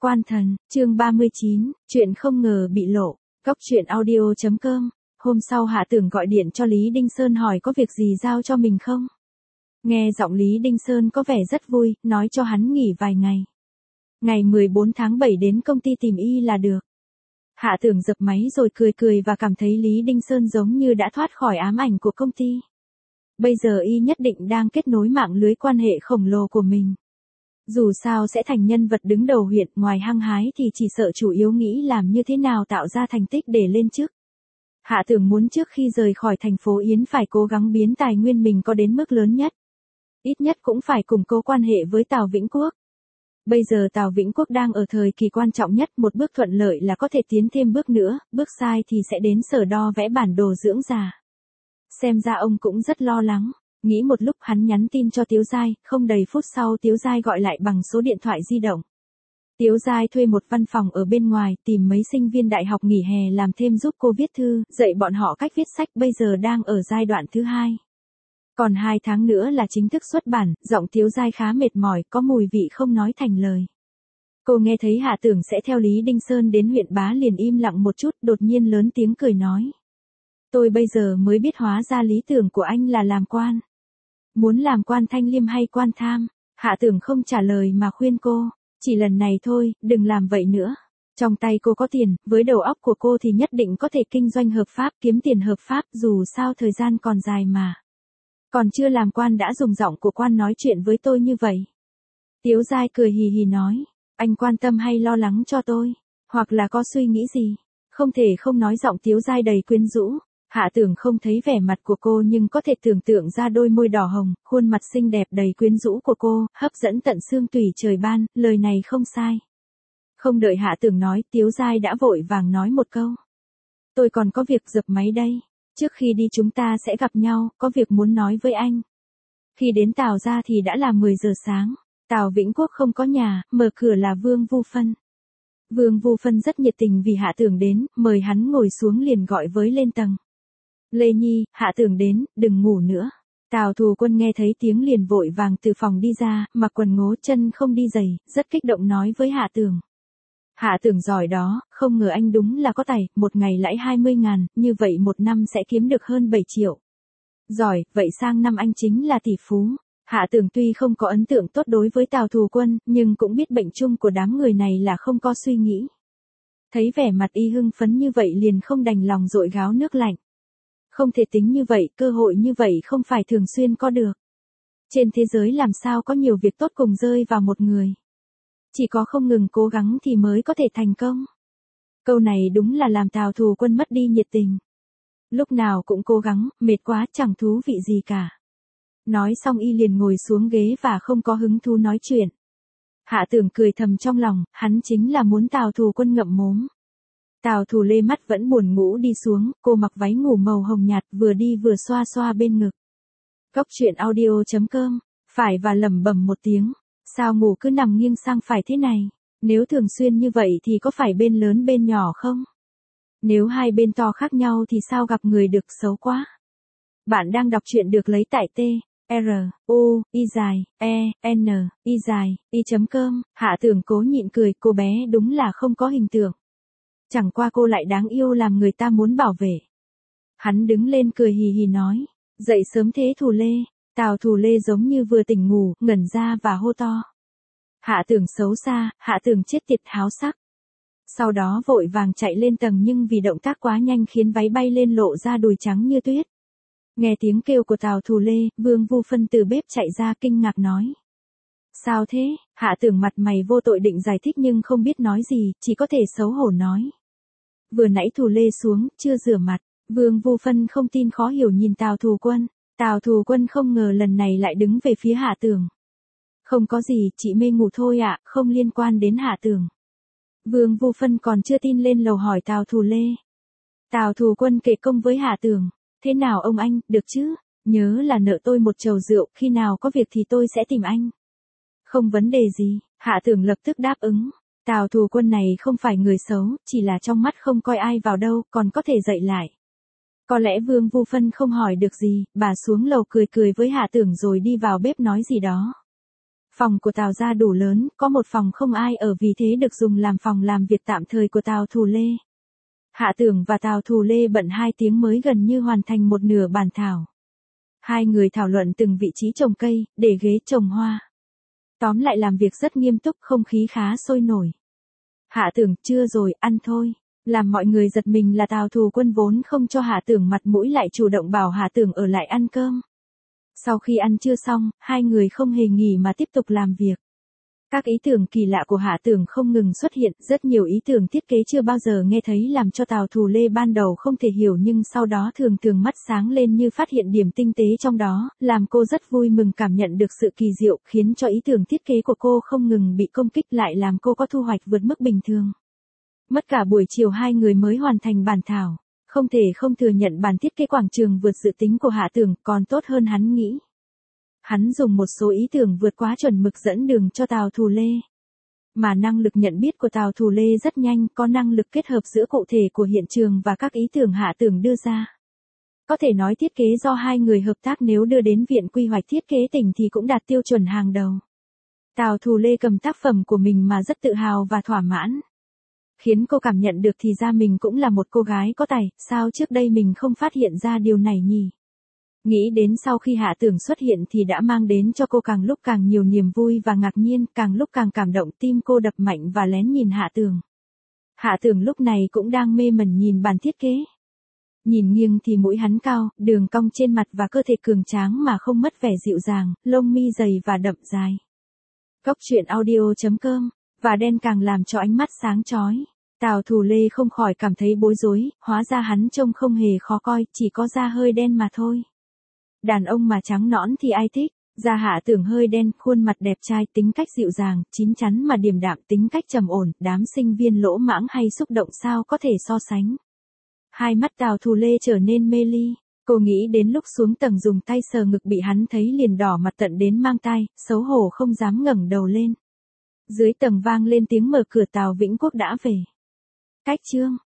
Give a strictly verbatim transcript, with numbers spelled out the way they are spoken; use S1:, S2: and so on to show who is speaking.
S1: Quan Thần, chương ba mươi chín, chuyện không ngờ bị lộ. Góc truyện audio chấm com. Hôm sau Hạ Tưởng gọi điện cho Lý Đinh Sơn hỏi có việc gì giao cho mình không. Nghe giọng Lý Đinh Sơn có vẻ rất vui, nói cho hắn nghỉ vài ngày. Ngày mười bốn tháng bảy đến công ty tìm y là được. Hạ Tưởng dập máy rồi cười cười và cảm thấy Lý Đinh Sơn giống như đã thoát khỏi ám ảnh của công ty. Bây giờ y nhất định đang kết nối mạng lưới quan hệ khổng lồ của mình. Dù sao sẽ thành nhân vật đứng đầu huyện, ngoài hăng hái thì chỉ sợ chủ yếu nghĩ làm như thế nào tạo ra thành tích để lên chức. Hạ Tưởng muốn trước khi rời khỏi thành phố Yến phải cố gắng biến tài nguyên mình có đến mức lớn nhất. Ít nhất cũng phải củng cố quan hệ với Tào Vĩnh Quốc. Bây giờ Tào Vĩnh Quốc đang ở thời kỳ quan trọng nhất, một bước thuận lợi là có thể tiến thêm bước nữa, bước sai thì sẽ đến sở đo vẽ bản đồ dưỡng già. Xem ra ông cũng rất lo lắng. Nghĩ một lúc hắn nhắn tin cho Tiếu Giai, không đầy phút sau Tiếu Giai gọi lại bằng số điện thoại di động. Tiếu Giai thuê một văn phòng ở bên ngoài, tìm mấy sinh viên đại học nghỉ hè làm thêm giúp cô viết thư, dạy bọn họ cách viết sách, bây giờ đang ở giai đoạn thứ hai. Còn hai tháng nữa là chính thức xuất bản, giọng Tiếu Giai khá mệt mỏi, có mùi vị không nói thành lời. Cô nghe thấy Hạ Tưởng sẽ theo Lý Đinh Sơn đến huyện Bá liền im lặng một chút, đột nhiên lớn tiếng cười nói. Tôi bây giờ mới biết hóa ra lý tưởng của anh là làm quan. Muốn làm quan thanh liêm hay quan tham? Hạ Tưởng không trả lời mà khuyên cô, chỉ lần này thôi, đừng làm vậy nữa. Trong tay cô có tiền, với đầu óc của cô thì nhất định có thể kinh doanh hợp pháp, kiếm tiền hợp pháp, dù sao thời gian còn dài mà. Còn chưa làm quan đã dùng giọng của quan nói chuyện với tôi như vậy. Tiếu Giai cười hì hì nói, anh quan tâm hay lo lắng cho tôi, hoặc là có suy nghĩ gì? Không thể không nói giọng Tiếu Giai đầy quyến rũ. Hạ Tưởng không thấy vẻ mặt của cô nhưng có thể tưởng tượng ra đôi môi đỏ hồng, khuôn mặt xinh đẹp đầy quyến rũ của cô, hấp dẫn tận xương tủy trời ban, lời này không sai. Không đợi Hạ Tưởng nói, Tiếu Giai đã vội vàng nói một câu. Tôi còn có việc dập máy đây, trước khi đi chúng ta sẽ gặp nhau, có việc muốn nói với anh. Khi đến Tào ra thì đã là mười giờ sáng, Tào Vĩnh Quốc không có nhà, mở cửa là Vương Vu Phân. Vương Vu Phân rất nhiệt tình vì Hạ Tưởng đến, mời hắn ngồi xuống liền gọi với lên tầng. Lê Nhi, Hạ Tưởng đến, đừng ngủ nữa. Tào Thù Quân nghe thấy tiếng liền vội vàng từ phòng đi ra, mặc quần ngố chân không đi giày, rất kích động nói với Hạ Tưởng. Hạ Tưởng giỏi đó, không ngờ anh đúng là có tài, một ngày lãi hai mươi ngàn, như vậy một năm sẽ kiếm được hơn bảy triệu. Giỏi, vậy sang năm anh chính là tỷ phú. Hạ Tưởng tuy không có ấn tượng tốt đối với Tào Thù Quân, nhưng cũng biết bệnh chung của đám người này là không có suy nghĩ. Thấy vẻ mặt y hưng phấn như vậy liền không đành lòng dội gáo nước lạnh. Không thể tính như vậy, cơ hội như vậy không phải thường xuyên có được. Trên thế giới làm sao có nhiều việc tốt cùng rơi vào một người. Chỉ có không ngừng cố gắng thì mới có thể thành công. Câu này đúng là làm Tào Thù Quân mất đi nhiệt tình. Lúc nào cũng cố gắng, mệt quá chẳng thú vị gì cả. Nói xong y liền ngồi xuống ghế và không có hứng thú nói chuyện. Hạ Tưởng cười thầm trong lòng, hắn chính là muốn Tào Thù Quân ngậm mốm. Tào Thù Lê mắt vẫn buồn ngủ đi xuống, cô mặc váy ngủ màu hồng nhạt vừa đi vừa xoa xoa bên ngực. Góc truyện audio chấm com, phải và lẩm bẩm một tiếng, sao ngủ cứ nằm nghiêng sang phải thế này, nếu thường xuyên như vậy thì có phải bên lớn bên nhỏ không? Nếu hai bên to khác nhau thì sao gặp người được xấu quá? Bạn đang đọc truyện được lấy tại T, R, U, I dài, E, N, I dài, I chấm com, Hạ Tưởng cố nhịn cười, cô bé đúng là không có hình tượng. Chẳng qua cô lại đáng yêu làm người ta muốn bảo vệ. Hắn đứng lên cười hì hì nói, dậy sớm thế Thù Lê. Tào Thù Lê giống như vừa tỉnh ngủ, ngẩn ra và hô to. Hạ Tưởng xấu xa, Hạ Tưởng chết tiệt háo sắc. Sau đó vội vàng chạy lên tầng nhưng vì động tác quá nhanh khiến váy bay lên lộ ra đùi trắng như tuyết. Nghe tiếng kêu của Tào Thù Lê, Vương Vu Phân từ bếp chạy ra kinh ngạc nói. Sao thế? Hạ Tưởng mặt mày vô tội định giải thích nhưng không biết nói gì, chỉ có thể xấu hổ nói. Vừa nãy Thù Lê xuống, chưa rửa mặt. Vương Vu Phân không tin khó hiểu nhìn Tào Thù Quân. Tào Thù Quân không ngờ lần này lại đứng về phía Hạ Tưởng. Không có gì, chị mê ngủ thôi ạ, không liên quan đến Hạ Tưởng. Vương Vu Phân còn chưa tin lên lầu hỏi Tào Thù Lê. Tào Thù Quân kể công với Hạ Tưởng. Thế nào ông anh, được chứ? Nhớ là nợ tôi một chầu rượu, khi nào có việc thì tôi sẽ tìm anh. Không vấn đề gì, Hạ Tưởng lập tức đáp ứng. Tào Thù Quân này không phải người xấu, chỉ là trong mắt không coi ai vào đâu, còn có thể dạy lại. Có lẽ Vương Vu Phân không hỏi được gì, bà xuống lầu cười cười với Hạ Tưởng rồi đi vào bếp nói gì đó. Phòng của Tào gia đủ lớn, có một phòng không ai ở vì thế được dùng làm phòng làm việc tạm thời của Tào Thù Lê. Hạ Tưởng và Tào Thù Lê bận hai tiếng mới gần như hoàn thành một nửa bản thảo. Hai người thảo luận từng vị trí trồng cây, để ghế trồng hoa. Tóm lại làm việc rất nghiêm túc, không khí khá sôi nổi. Hạ Tưởng, chưa rồi, ăn thôi. Làm mọi người giật mình là Tào Thù Quân vốn không cho Hạ Tưởng mặt mũi lại chủ động bảo Hạ Tưởng ở lại ăn cơm. Sau khi ăn trưa xong, hai người không hề nghỉ mà tiếp tục làm việc. Các ý tưởng kỳ lạ của Hạ Tưởng không ngừng xuất hiện, rất nhiều ý tưởng thiết kế chưa bao giờ nghe thấy làm cho Tào Thù Lê ban đầu không thể hiểu nhưng sau đó thường thường mắt sáng lên như phát hiện điểm tinh tế trong đó, làm cô rất vui mừng cảm nhận được sự kỳ diệu, khiến cho ý tưởng thiết kế của cô không ngừng bị công kích lại làm cô có thu hoạch vượt mức bình thường. Mất cả buổi chiều hai người mới hoàn thành bản thảo. Không thể không thừa nhận bản thiết kế quảng trường vượt dự tính của Hạ Tưởng còn tốt hơn hắn nghĩ. Hắn dùng một số ý tưởng vượt quá chuẩn mực dẫn đường cho Tào Thù Lê. Mà năng lực nhận biết của Tào Thù Lê rất nhanh, có năng lực kết hợp giữa cụ thể của hiện trường và các ý tưởng Hạ Tưởng đưa ra. Có thể nói thiết kế do hai người hợp tác nếu đưa đến Viện Quy hoạch Thiết kế tỉnh thì cũng đạt tiêu chuẩn hàng đầu. Tào Thù Lê cầm tác phẩm của mình mà rất tự hào và thỏa mãn. Khiến cô cảm nhận được thì ra mình cũng là một cô gái có tài, sao trước đây mình không phát hiện ra điều này nhỉ? Nghĩ đến sau khi Hạ Tưởng xuất hiện thì đã mang đến cho cô càng lúc càng nhiều niềm vui và ngạc nhiên, càng lúc càng cảm động, tim cô đập mạnh và lén nhìn Hạ Tưởng. Hạ Tưởng lúc này cũng đang mê mẩn nhìn bản thiết kế. Nhìn nghiêng thì mũi hắn cao, đường cong trên mặt và cơ thể cường tráng mà không mất vẻ dịu dàng, lông mi dày và đậm dài. Cốc truyện audio chấm com, và đen càng làm cho ánh mắt sáng chói. Tào Thù Lê không khỏi cảm thấy bối rối, hóa ra hắn trông không hề khó coi, chỉ có da hơi đen mà thôi. Đàn ông mà trắng nõn thì ai thích, da Hạ Tưởng hơi đen, khuôn mặt đẹp trai, tính cách dịu dàng, chín chắn mà điềm đạm, tính cách trầm ổn, đám sinh viên lỗ mãng hay xúc động sao có thể so sánh. Hai mắt Tào Thù Lê trở nên mê ly, cô nghĩ đến lúc xuống tầng dùng tay sờ ngực bị hắn thấy liền đỏ mặt tận đến mang tai, xấu hổ không dám ngẩng đầu lên. Dưới tầng vang lên tiếng mở cửa, Tào Vĩnh Quốc đã về. Cách chương